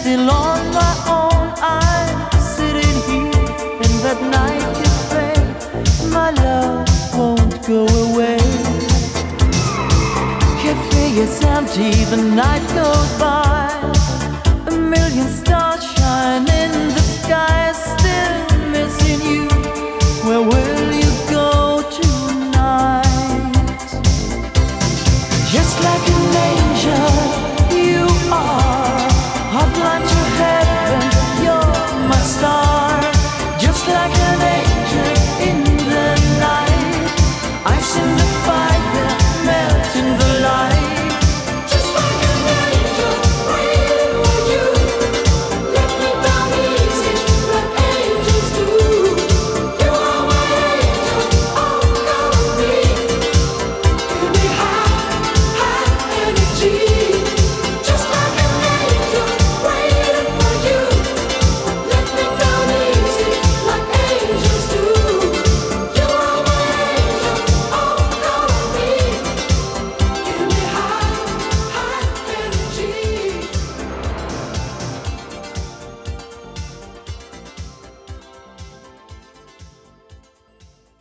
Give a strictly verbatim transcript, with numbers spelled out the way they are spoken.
still on my own. I'm sitting here in that night cafe. My love won't go away. Cafe is empty, the night goes by. A million stars shine in the sky. Still missing you. Where will you go tonight? Just like an angel, you are hot like